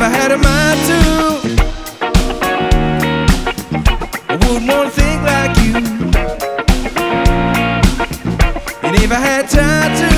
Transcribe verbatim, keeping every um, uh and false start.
I had a mind to, I wouldn't want to think like you. And if I had time to,